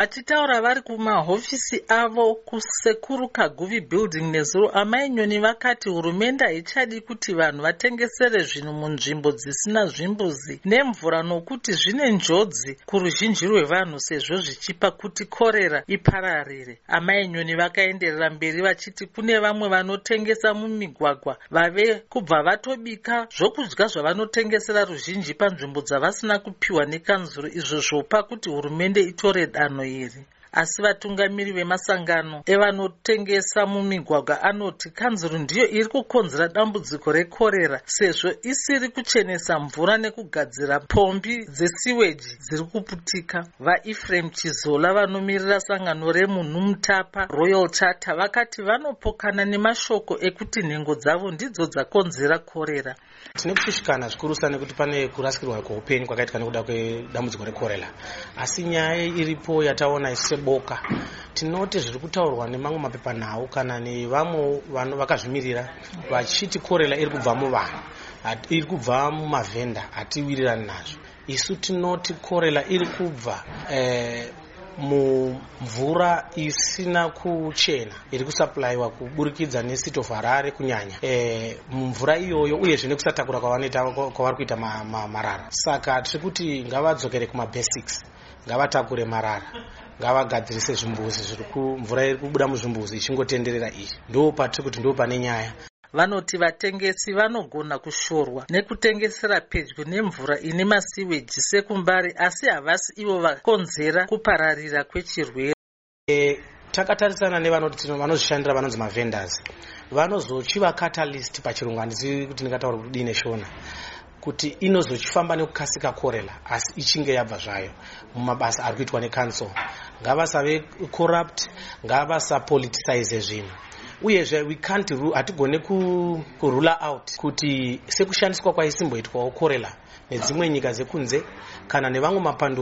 Vachitaura vari kumahofisi avo kuSekuru Kaguvi Building nezuro, amai Nyoni vakati hurumende haichadi kuti vanhu vatengesere zvinhu munzvimbo dzisina zvimbuzi nemvura nokuti zvine njodzi kuruzhinji rwevanhu sezvo zvichipa kuti korera ipararire. Amai Nyoni vakaenderera mberi vachiti kune vamwe vanotengesa mumigwagwa vave kubva vatobika zvokudya zvavanotengesera ruzhinji panzvimbo dzavasina kupiwa nekanzuro, izvo zvopa kuti hurumende itore danho iri. Asi vatungamiri vemasangano evanotengesa mumigwagwa anoti kanzuro ndiyo iri kukonzera dambudziko rekorera sezvo isiri kuchenesa mvura nekugadzira pombi dzesiweji dziri kuputika. VaEphraim Chizola vanomirira sangano remunhu Mutapa Royal Charter vakati vanopokana nemashoko ekuti nhengo dzavo ndidzo dzakonzera korera. Tine kushushikana zvikurusa nekuti pane kurasikirwa kweupenyu kwakaitika nekuda kwedambudziko rekorera, asi nyaya iripo yataona iseboka. Tinoti zviri kutaurwa nemamwe mapepanhau kana nevamwe vanhu vakazvimirira vachiti korera iri kubva muvanhu, iri kubva mumavhenda, hatiwirirani nazvo. Isu tinoti korera iri kubva mumvura isina kuchena iri kusaplaiwa kuburikidza neCity of Harare kunyanya mvura iyoyo, uyezve nekusatakura kwavari kuita marara. Saka tiri kuti ngavadzokere kumabasics, ngavatakure marara, ngavagadzirise zvimbuzi mvura iri kubuda muzvimbuzi ichingotenderera. Izvi ndo patiri kuti ndo pane nyaya. Vanoti vatengesi vanogona kushorwa nekutengesera pedyo nemvura ine masiweji sekumbari, asi havasi ivo vakonzera kupararira kwechirwere. Takatarisana nevanozvishandira vanonzi mavendors, vanozochiva catalyst pachirungu, handisi kuti ndingataura kuti dine shona, kuti inozochifamba nekukasika korela, asi ichinge yabva zvayo mumabasa ari kuitwa necouncil. Ngavasave corrupt, ngavasapoliticize zvinhu. Uyezve hatigone kurula out kuti sekushandiswa kwaisimboitwawo korela nedzimwe nyika dzekunze kana nevamwe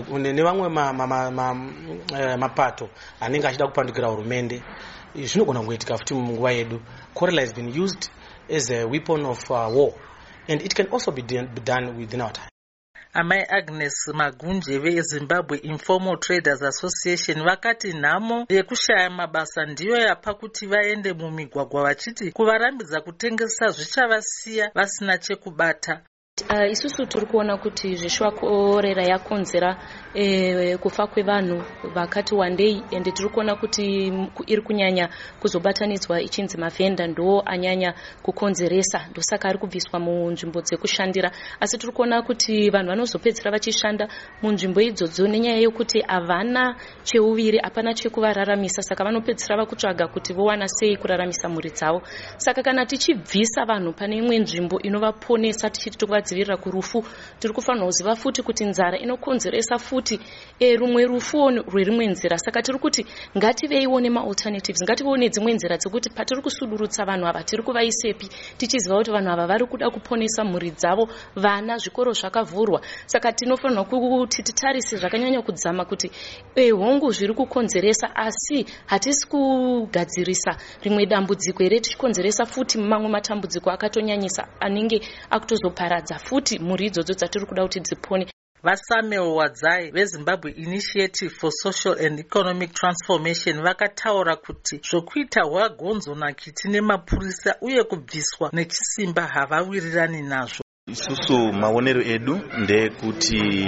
mapato anenge achida kupandukira hurumende, zvinogona kungoitika futi munguva yedu. Korela has been used as a weapon of war and it can also be done within our time. Amai Agnes Magunje veZimbabwe Informal Traders Association vakati nhamo yekushaya mabasa ndiyo yapa kuti vaende mumigwagwa vachiti kuvarambidza kutengesa zvichavasiya vasina chekubata. Isusu turi kuona kuti zvishwa korera yakonzera kufa kwevanhu vakati wandei, ende tiri kuona kuti iri kunyanya kuzobatanidzwa ichinzi mavhenda ndo anyanya kukonzeresa, ndosaka ari kubviswa munzvimbo dzekushandira. Asi tiri kuona kuti vanhu vanozopedzera vachishanda munzvimbo idzodzo nenyaya yokuti havana cheuviri, hapana chekuvararamisa, saka vanopedzera vakutsvaga kuti vowana sei kuraramisa mhuri dzavo. Saka kana tichibvisa vanhu pane imwe nzvimbo inovaponesa tichiti tokuvadzivirira kurufu, tiri kufanira kuziva futi kuti nzara inokonzeresa futi rumwe rufu rwerimwe nzira. Saka tiri kuti ngativeiwo nema-alternatives, ngativewo nedzimwe nzira dzekuti patiri kusudurutsa vanhu ava tiri kuvaisepi, tichiziva kuti vanhu ava vari kuda kuponesa mhuri dzavo, vana, zvikoro zvakavhurwa. Saka tinofanira kuti titarise zvakanyanya kudzama kuti hongu zviri kukonzeresa, asi hatisi kugadzirisa rimwe dambudziko here tichikonzeresa futi mamwe matambudziko akatonyanyisa anenge akutozoparadza futi mhuri idzodzo dzatiri kuda kuti dzipone. VaSamuel Wadzai veZimbabwe Initiative for Social and Economic Transformation vakataura kuti zvokuita hwagonzo nakiti nemapurisa uye kubviswa nechisimba havawirirani nazvo. Isusu maonero edu ndekuti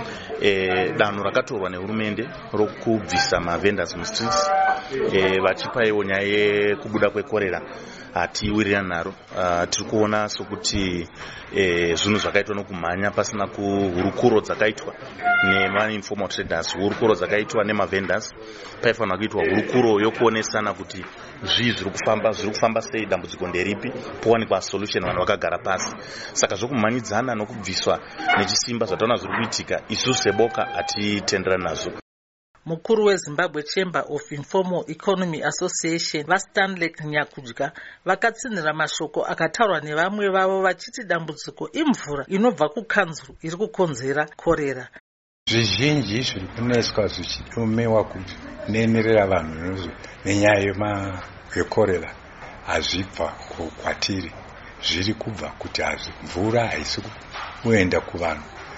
danho rakatorwa nehurumende rokubvisa mavendors mustreets vachipaiwo nyaya yekubuda kwekorera hatiwirirani naro. Tiri kuona sokuti zvinhu zvakaitwa nokumhanya pasina hurukuro dzakaitwa nema-informal traders, hurukuro dzakaitwa nemavendors. Paifanira kuitwa hurukuro yokuonesana kuti zviri kufamba sei, dambudziko nderipi, powanikwa solution, vanhu vakagara pasi. Saka zvokumhanyidzana nokubviswa nechisimba zvataona zviri kuitika, isusu seboka hatitenderani nazvo. Mukuru weZimbabwe Chamber of Informal Economy Association vaStanley Nyakudya vakatsinhira mashoko akataurwa nevamwe vavo vachiti dambudziko imvura inobva kukanzuru iri kukonzera korera. Zvizhinji zviri kuneswa zvichitumiwa kunenerera vanhu nenyaya yekorera hazvibva kwatiri, zviri kubva kuti mvura haisi kuenda kuvanhu,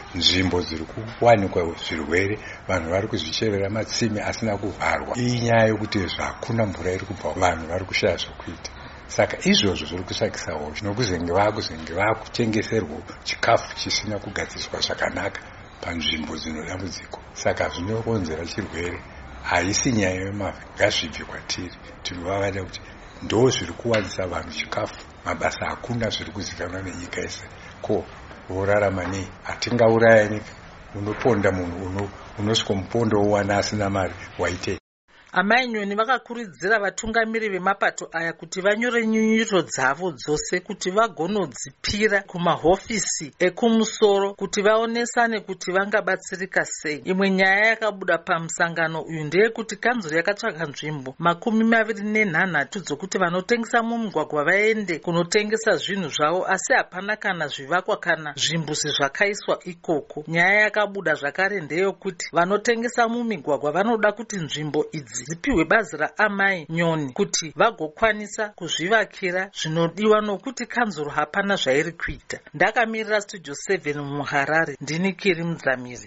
nzvimbo dziri kuwanikwa zvirwere, vanhu vari kuzvicherera matsime asina kuvharwa. Inyaya yokuti hakuna mvura iri kubva, vanhu vari kushaya zvokuita. Saka izvozvo zviri kushakisawo nokuzenge vakutengeserwa chikafu chisina kugadziriswa zvakanaka panzvimbo dzino dambudziko. Saka zvinokonzera chirwere haisi nyaya yemavhi, ngazvibve kwatiri. Tinovavada kuti ndo zviri kuwanisa vanhu chikafu, mabasa hakuna zviri kuzikanwa nenyika yese. Ko vorarama nei? Hatingauraya nyika. Unoponda munhu unosvika mupondo wowana asina mari, waitei? Amai Nyoni vakakurudzira vatungamiri vemapato aya kuti vanyore nyunyuto dzavo dzose kuti vagonodzipira kumahofisi ekumusoro kuti vaonesane kuti vangabatsirika sei. Imwe nyaya yakabuda pamusangano uyu ndeyekuti kanzuro yakatsvaga nzvimbo 24 dzokuti vanotengesa mumugwagwa vaende kunotengesa zvinhu zvavo, asi hapana kana zvivakwa kana zvimbuzi zvakaiswa ikoko. Nyaya yakabuda zvakare ndeyekuti vanotengesa mumigwagwa vanoda kuti nzvimbo idzi dzipiwe bazi raamai Nyoni kuti vagokwanisa kuzvivakira zvinodiwa nokuti kanzuro hapana zvairi kuita. Ndakamirira Studio 7 muHarare, ndini Kiri Mudzamiri.